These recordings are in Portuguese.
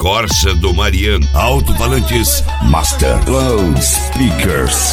Corsa do Mariano. Alto-falantes Master. Loudspeakers.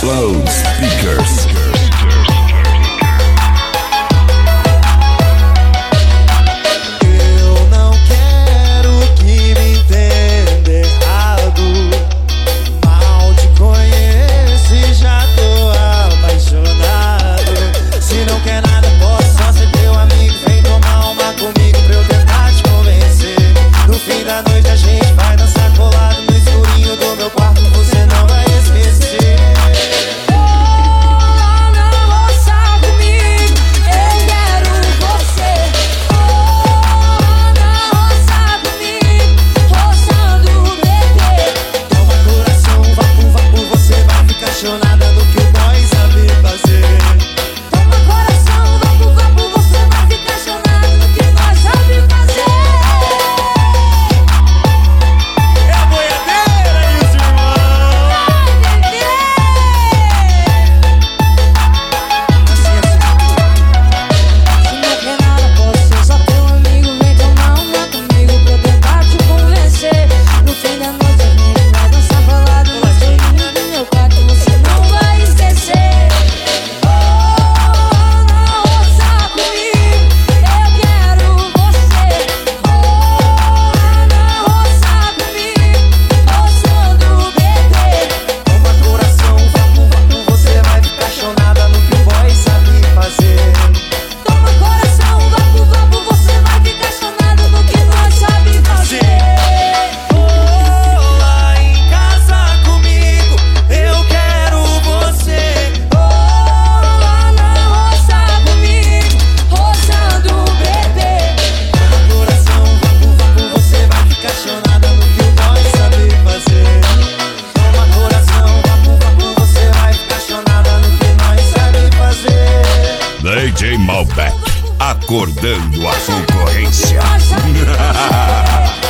Eu não quero que me entenda errado. Mal te conheço e já tô apaixonado. Se não quer nada, posso só ser teu amigo. Vem tomar uma comigo pra eu tentar te convencer. No fim da noite a gente vai dançar colado no escurinho do meu quarto, você não vai esquecer. Apaixonada no que o boy sabe fazer. Toma coração, vapo, vapo, você vai ficar chonado no que nós sabe fazer. É a boiadeira e os irmãos. Se não quer nada, posso ser só teu amigo. Vem tomar uma comigo pra eu tentar te convencer. No fim da noite a gente vai dançar balada no escurinho do meu quarto, você não vai esquecer. Oh, não roça comigo, eu quero você. Oh, não roça comigo, roçando o bebê. Toma coração, vapo, vapo, você vai ficar chonada no que o boy sabe fazer. Toma coração, vapo, vapo, você vai ficar chonado no que nós sabe fazer. Oh, lá em casa comigo, eu quero você. Oh, não roça comigo, roçando o bebê. Toma coração, vapo, vapo, você vai ficar chonada no que o boy sabe fazer. Toma coração, vapo, vapo, você vai ficar chonada no que nós sabe fazer. DJ Malbec, acordando a concorrência. Nós sabe fazer.